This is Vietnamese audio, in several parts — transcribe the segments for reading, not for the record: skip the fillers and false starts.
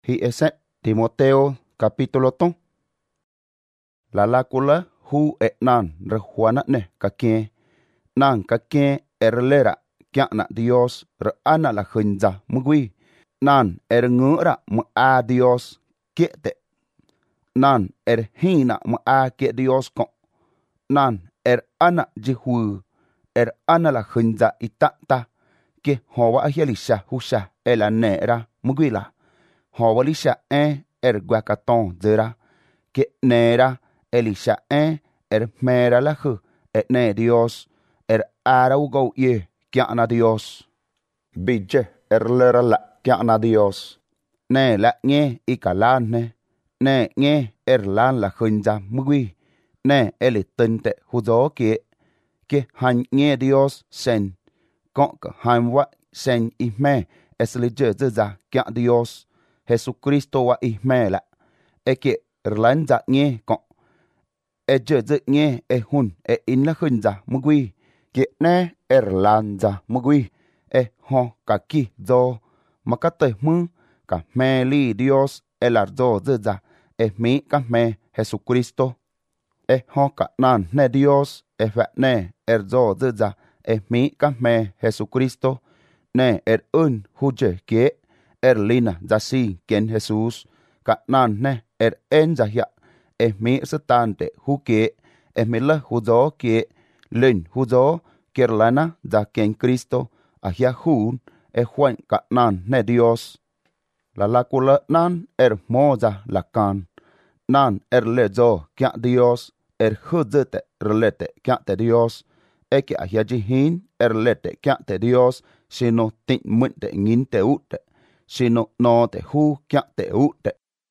Hi ese Timoteo capítulo ton. La kula hu nan rehuana ne kakien. Nan kakien erlera kiana Dios ana la hunza mugui. Nan ngura mu a Dios kiete. Nan hina mu a kie Dios kon. Nan ana jihu ana la hunza itata. Ke hoa ahialisha husha elanera muguila. Hawalisha guacaton zera. Que nera elisha mera la hu ne Dios ara ugo ye kiana Dios. Bidje lera la kiana Dios. Ne la nye ikalane. Ne nye lan la hunja mugui. Ne elitente huzo que han nye Dios sen. Con que han wa sen ihme eslige zeza kia Dios. Jesucristo wa ihmela. Que erlanza nye con. Je nye hun in la hunza mugui. Que ne erlanza mugui. Ho kaki zo. Makate mu. Ka me li Dios el arzo zeza. Mi ka me Jesucristo. Ho ka nan ne Dios. Va ne erzo zeza. Mi ka me Jesucristo. Ne un huje que lina zasi ken Jesus. Ka nan ne en zahia. Mi setante huke. Mi la huzo que lin huzo kirlana za ken Cristo. Ahia hun Juan ka nan ne Dios. La kula nan moza la kan. Nan lezo kia Dios. Huzete relete kia te Dios. Que ahia jihin lete kia te Dios. Sino tin muinte ngin te ute. Sino no te hu kia te ute.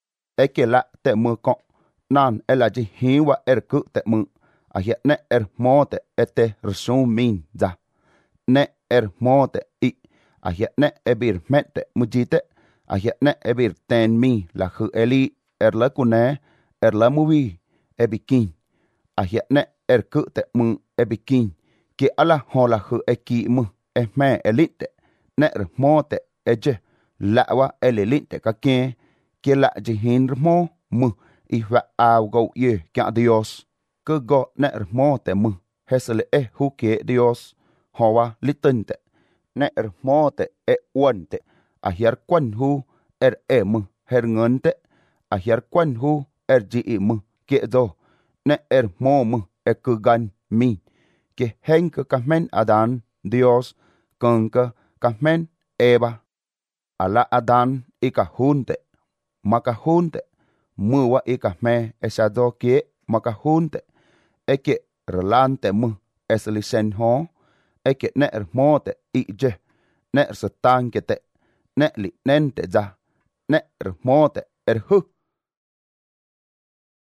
Que la te mu kon. Nan la jihin wa ku te mu. Ahia ne mote ete resumin za. Ne mote i. Ahia ne bir mete mujite. Ahia ne bir ten mi la hu eli la kune la muvi ebikin. Ahia ne ku te mu ebikin. Que ala hola hu eki mu me elite. Ne mote eje la wa elite kakien. Que la jihin mo mu. Iwa au go ye kia Dios. Que go ne mote mu. Hesele huke Dios. Hoa litente. Ne mote uante. Ahiar kwan hu mu ngante. Ahiar kwan hu ji mu ke do. Ne mo mu kugan mi. Que henke kamen Adán Dios. Konke kamen Eva. Ala Adán ika junte. Maka junte. Muwa ika me esado que maka junte. Que relante mu eslisen ho. Que ne mote ije. Ne setan kete. Ne li nente za. Ne mote hu.